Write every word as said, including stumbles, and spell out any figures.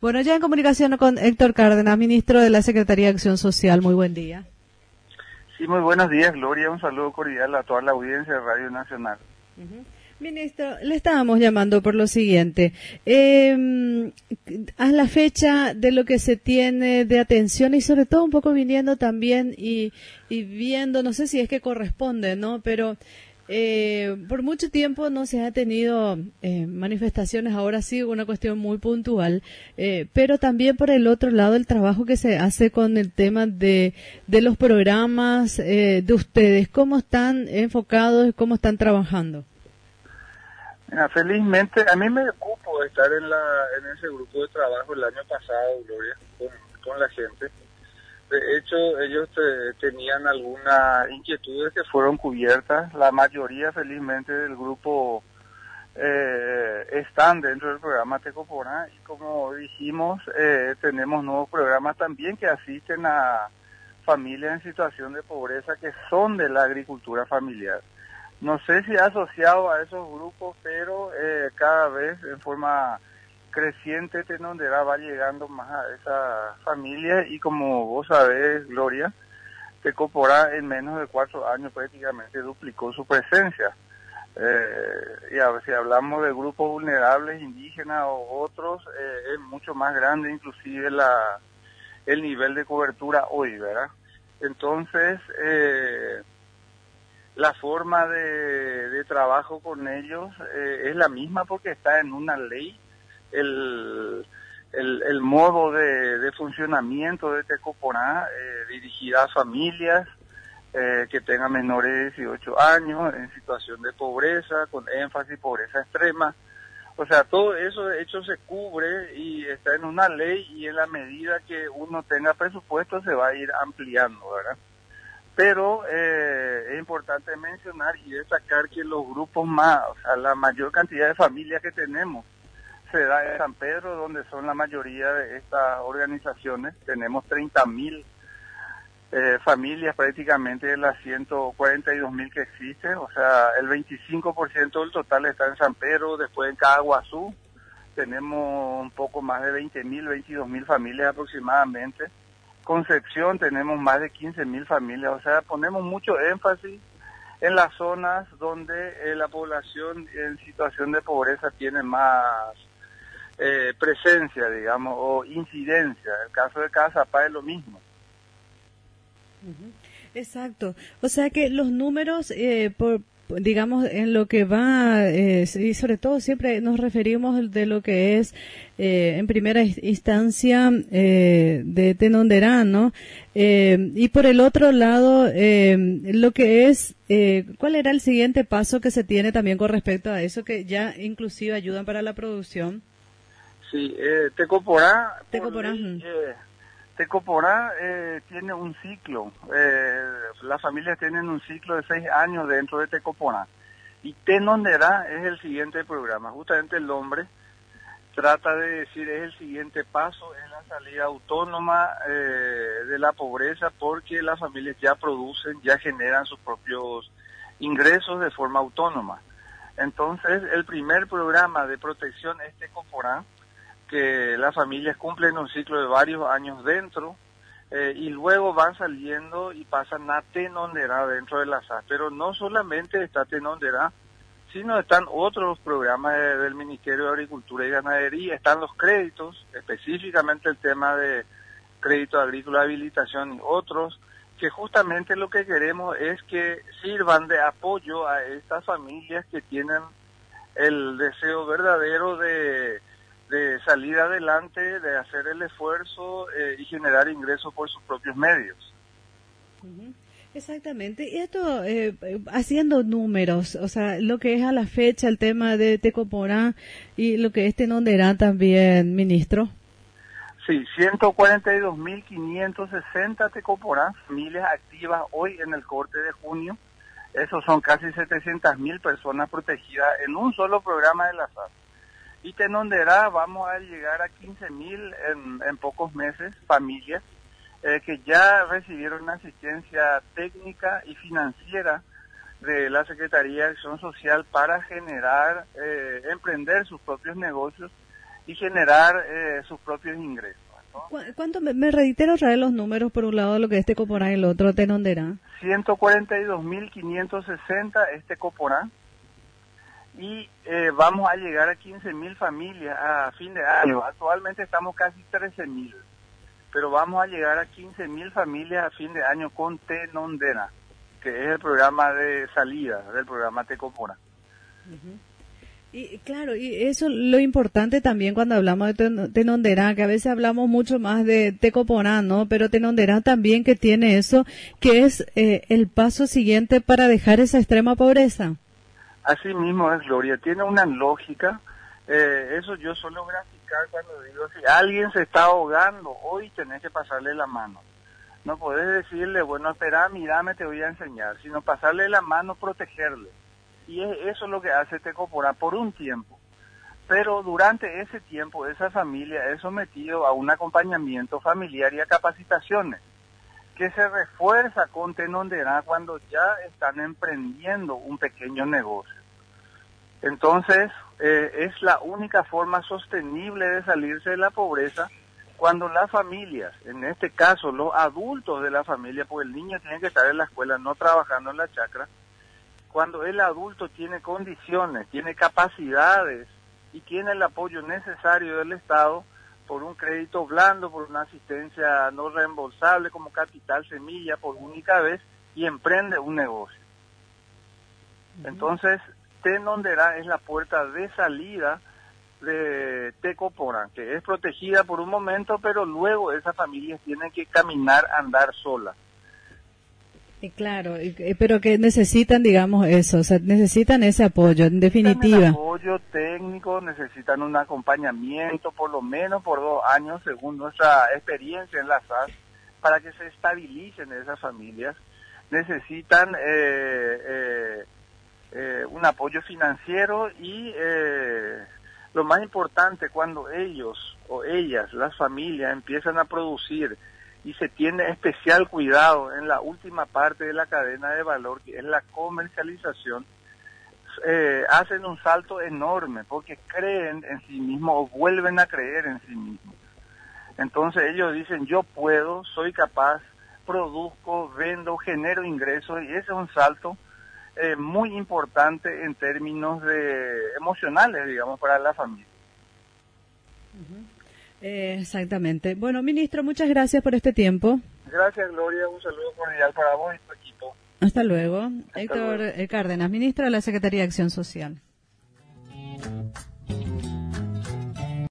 Bueno, ya en comunicación con Héctor Cárdenas, ministro de la Secretaría de Acción Social. Muy buen día. Sí, muy buenos días, Gloria. Un saludo cordial a toda la audiencia de Radio Nacional. Uh-huh. Ministro, le estábamos llamando por lo siguiente. Eh, a la fecha de lo que se tiene de atención y sobre todo un poco viniendo también y, y viendo, no sé si es que corresponde, ¿no? Pero eh, por mucho tiempo no se ha tenido eh, manifestaciones, ahora sí, una cuestión muy puntual, eh, pero también por el otro lado el trabajo que se hace con el tema de, de los programas eh, de ustedes, ¿cómo están enfocados, cómo están trabajando? Mira, felizmente, a mí me ocupo de estar en la en ese grupo de trabajo el año pasado, Gloria, con, con la gente. De hecho, ellos te, tenían algunas inquietudes que fueron cubiertas. La mayoría, felizmente, del grupo eh, están dentro del programa Tecoporá. Y como dijimos, eh, tenemos nuevos programas también que asisten a familias en situación de pobreza que son de la agricultura familiar. No sé si asociado a esos grupos, pero eh, cada vez en forma creciente Tenondera va llegando más a esa familia y como vos sabés, Gloria, Tecoporá en menos de cuatro años prácticamente duplicó su presencia. Eh, y a ver, si hablamos de grupos vulnerables, indígenas o otros, eh, es mucho más grande inclusive la el nivel de cobertura hoy, ¿verdad? Entonces, eh, la forma de, de trabajo con ellos eh, es la misma porque está en una ley. El, el, el modo de, de funcionamiento de Tecoporá eh, dirigida a familias eh, que tengan menores de dieciocho años en situación de pobreza, con énfasis pobreza extrema. O sea, todo eso de hecho se cubre y está en una ley y en la medida que uno tenga presupuesto se va a ir ampliando, ¿verdad? Pero eh, es importante mencionar y destacar que los grupos más, o sea, la mayor cantidad de familias que tenemos se da en San Pedro, donde son la mayoría de estas organizaciones. Tenemos treinta mil eh, familias prácticamente de las ciento cuarenta y dos mil que existen, o sea, el veinticinco por ciento del total está en San Pedro. Después en Caguazú tenemos un poco más de veinte mil, veintidós mil familias aproximadamente. Concepción tenemos más de quince mil familias, o sea, ponemos mucho énfasis en las zonas donde eh, la población en situación de pobreza tiene más eh, presencia, digamos, o incidencia. El caso de Cazapá es lo mismo. Exacto, o sea que los números, eh, por digamos, en lo que va, eh, y sobre todo siempre nos referimos de lo que es, eh, en primera instancia, eh, de Tenondera, ¿no? Eh, y por el otro lado, eh, lo que es, eh, ¿cuál era el siguiente paso que se tiene también con respecto a eso, que ya inclusive ayudan para la producción? Sí, eh, Tecoporá, Tecoporá. Ley, eh, Tecoporá eh, tiene un ciclo, eh, las familias tienen un ciclo de seis años dentro de Tecoporá. Y Tenondera es el siguiente programa, justamente el nombre trata de decir es el siguiente paso, es la salida autónoma eh, de la pobreza porque las familias ya producen, ya generan sus propios ingresos de forma autónoma. Entonces el primer programa de protección es Tecoporá, que las familias cumplen un ciclo de varios años dentro eh, y luego van saliendo y pasan a Tenondera dentro de la S A S. Pero no solamente está Tenondera, sino están otros programas de, del Ministerio de Agricultura y Ganadería, están los créditos, específicamente el tema de crédito agrícola de habilitación y otros, que justamente lo que queremos es que sirvan de apoyo a estas familias que tienen el deseo verdadero de de salir adelante, de hacer el esfuerzo eh, y generar ingresos por sus propios medios. Uh-huh. Exactamente. Y esto, eh, haciendo números, o sea, lo que es a la fecha el tema de Tecoporá y lo que es Tenondera también, ministro. Sí, ciento cuarenta y dos mil quinientos sesenta Tecoporá, familias activas hoy en el corte de junio. Esos son casi setecientas mil personas protegidas en un solo programa de la S A S. Y Tenondera vamos a llegar a quince mil en, en pocos meses, familias eh, que ya recibieron asistencia técnica y financiera de la Secretaría de Acción Social para generar, eh, emprender sus propios negocios y generar eh, sus propios ingresos. ¿Cu- ¿Cuánto me, me reitero otra vez los números por un lado lo que es Tecoporá y el otro Tenonderá? ciento cuarenta y dos mil quinientos sesenta es Tecoporá y eh, vamos a llegar a quince mil familias a fin de año. Actualmente estamos casi trece mil, pero vamos a llegar a quince mil familias a fin de año con Tenonderá, que es el programa de salida del programa Tecoporá. Uh-huh. Y claro, y eso es lo importante también cuando hablamos de ten, Tenonderá, que a veces hablamos mucho más de Tecoporá, ¿no? Pero Tenonderá también que tiene eso, que es eh, el paso siguiente para dejar esa extrema pobreza. Así mismo es, Gloria, tiene una lógica, eh, eso yo suelo graficar cuando digo, si alguien se está ahogando, hoy tenés que pasarle la mano. No podés decirle, bueno, espera, mírame, te voy a enseñar, sino pasarle la mano, protegerle. Y eso es lo que hace Tecoporá por un tiempo. Pero durante ese tiempo, esa familia es sometido a un acompañamiento familiar y a capacitaciones, que se refuerza con Tenonderá cuando ya están emprendiendo un pequeño negocio. Entonces, eh, es la única forma sostenible de salirse de la pobreza cuando las familias, en este caso los adultos de la familia, porque el niño tiene que estar en la escuela, no trabajando en la chacra, cuando el adulto tiene condiciones, tiene capacidades y tiene el apoyo necesario del Estado por un crédito blando, por una asistencia no reembolsable como capital semilla por única vez y emprende un negocio. Uh-huh. Entonces, Tenonderá es la puerta de salida de Tecoporá, que es protegida por un momento, pero luego esas familias tienen que caminar, andar solas. Y claro, y, pero que necesitan, digamos, eso, o sea, necesitan ese apoyo, en definitiva. Necesitan apoyo técnico, necesitan un acompañamiento, por lo menos por dos años, según nuestra experiencia en la S A S, para que se estabilicen esas familias. Necesitan eh, eh, eh, un apoyo financiero y, eh, lo más importante, cuando ellos o ellas, las familias, empiezan a producir y se tiene especial cuidado en la última parte de la cadena de valor, que es la comercialización, eh, hacen un salto enorme porque creen en sí mismos o vuelven a creer en sí mismos. Entonces ellos dicen, yo puedo, soy capaz, produzco, vendo, genero ingresos, y ese es un salto eh, muy importante en términos de emocionales, digamos, para la familia. Uh-huh. Eh, exactamente. Bueno, ministro, muchas gracias por este tiempo. Gracias, Gloria. Un saludo cordial para vos y tu equipo. Hasta luego. Hasta Héctor luego. Cárdenas, ministro de la Secretaría de Acción Social.